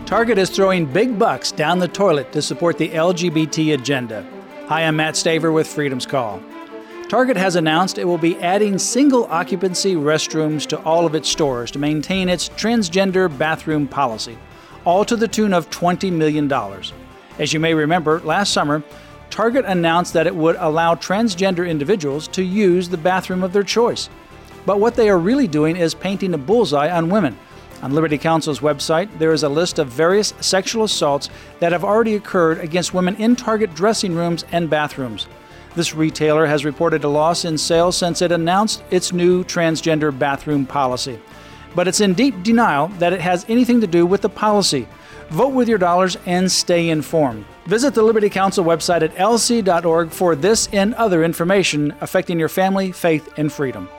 Target is throwing big bucks down the toilet to support the LGBT agenda. Hi, I'm Matt Staver with Freedom's Call. Target has announced it will be adding single-occupancy restrooms to all of its stores to maintain its transgender bathroom policy, all to the tune of $20 million. As you may remember, last summer, Target announced that it would allow transgender individuals to use the bathroom of their choice. But what they are really doing is painting a bullseye on women. On Liberty Counsel's website, there is a list of various sexual assaults that have already occurred against women in Target dressing rooms and bathrooms. This retailer has reported a loss in sales since it announced its new transgender bathroom policy. But it's in deep denial that it has anything to do with the policy. Vote with your dollars and stay informed. Visit the Liberty Counsel website at lc.org for this and other information affecting your family, faith, and freedom.